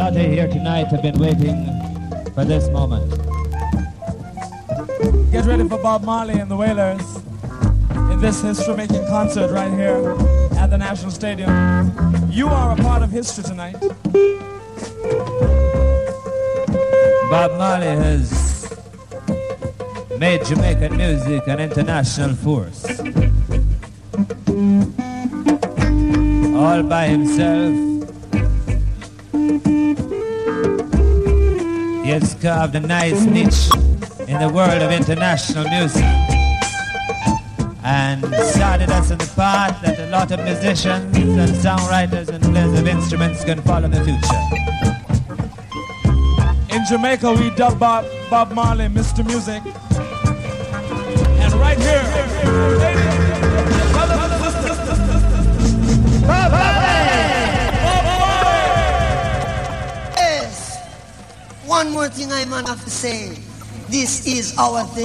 lot of you here tonight have been waiting for this moment. Get ready for Bob Marley and the Wailers in this history-making concert right here at the National Stadium. You are a part of history tonight. Bob Marley has made Jamaican music an international force. All by himself, he has carved a nice niche in the world of international music and started us in the path that a lot of musicians and songwriters and players of instruments can follow in the future. In Jamaica, we dub Bob Marley Mr. Music. And right here, ladies and brothers and sisters, Bob Marley! Yes. One more thing I man have to say. This is our thing.